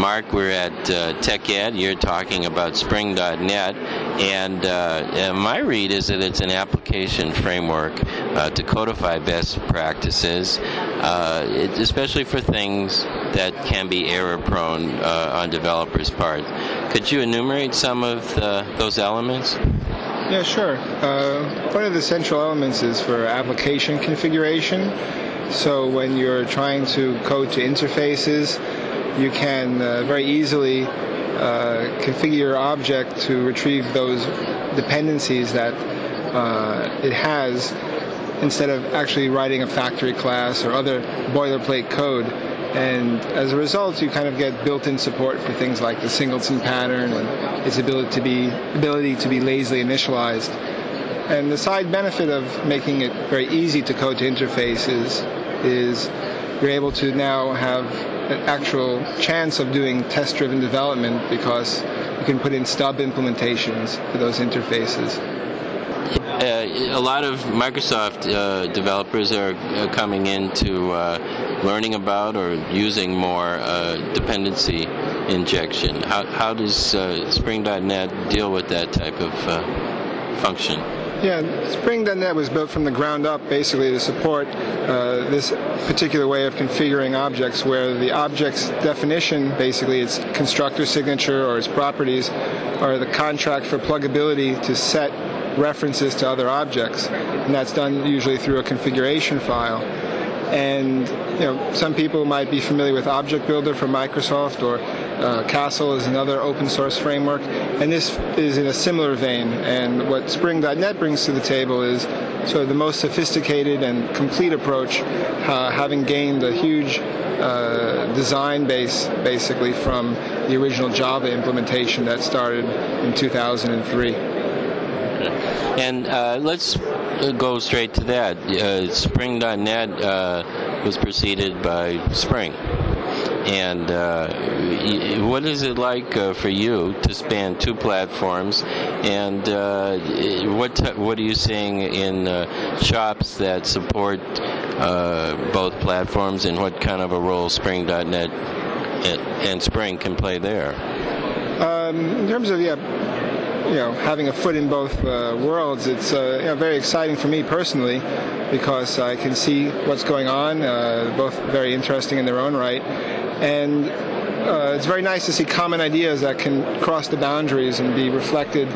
Mark, we're at TechEd. You're talking about Spring.net, and my read is that it's an application framework to codify best practices, especially for things that can be error-prone on developers' part. Could you enumerate some of those elements? Yeah, sure. One of the central elements is for application configuration. So when you're trying to code to interfaces, you can very easily configure your object to retrieve those dependencies that it has instead of actually writing a factory class or other boilerplate code. And as a result, you kind of get built-in support for things like the singleton pattern and its ability to be lazily initialized. And the side benefit of making it very easy to code to interfaces is you're able to now have an actual chance of doing test-driven development because you can put in stub implementations for those interfaces. A lot of Microsoft developers are coming into learning about or using more dependency injection. How does Spring.net deal with that type of function? Yeah, Spring.net was built from the ground up basically to support this particular way of configuring objects where the object's definition, basically its constructor signature or its properties, are the contract for pluggability to set references to other objects, and that's done usually through a configuration file. And some people might be familiar with Object Builder from Microsoft, or Castle is another open source framework, and this is in a similar vein. And what Spring.net brings to the table is sort of the most sophisticated and complete approach, having gained a huge design base basically from the original Java implementation that started in 2003. And let's go straight to that. Spring.net was preceded by Spring. And what is it like for you to span two platforms? And what are you seeing in shops that support both platforms, and what kind of a role Spring.net and Spring can play there? In terms of having a foot in both worlds, it's very exciting for me personally because I can see what's going on, both very interesting in their own right, and it's very nice to see common ideas that can cross the boundaries and be reflected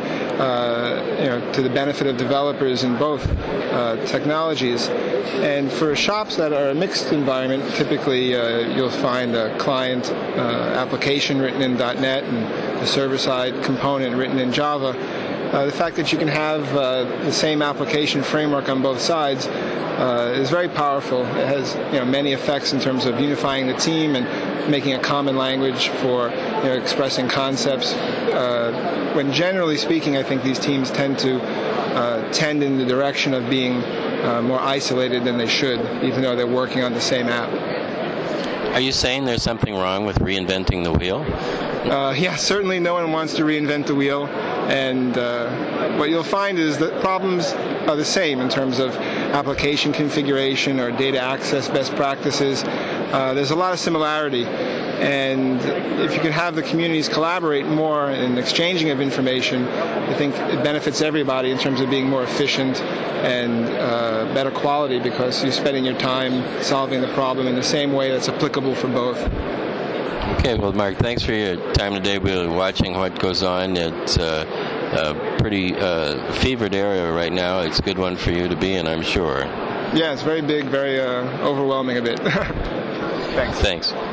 to the benefit of developers in both technologies. And for shops that are a mixed environment, typically you'll find a client application written in .NET and a server-side component written in Java. The fact that you can have the same application framework on both sides is very powerful. It has many effects in terms of unifying the team and making a common language for expressing concepts. When generally speaking, I think these teams tend in the direction of being more isolated than they should, even though they're working on the same app. Are you saying there's something wrong with reinventing the wheel? Yeah, certainly no one wants to reinvent the wheel, and what you'll find is that problems are the same in terms of application configuration or data access best practices. There's a lot of similarity, and if you can have the communities collaborate more in exchanging of information, I think it benefits everybody in terms of being more efficient and better quality because you're spending your time solving the problem in the same way that's applicable for both. Okay, well, Mark, thanks for your time today. We're watching what goes on. It's a pretty fevered area right now. It's a good one for you to be in, I'm sure. Yeah, it's very big, very overwhelming a bit. Thanks. Thanks.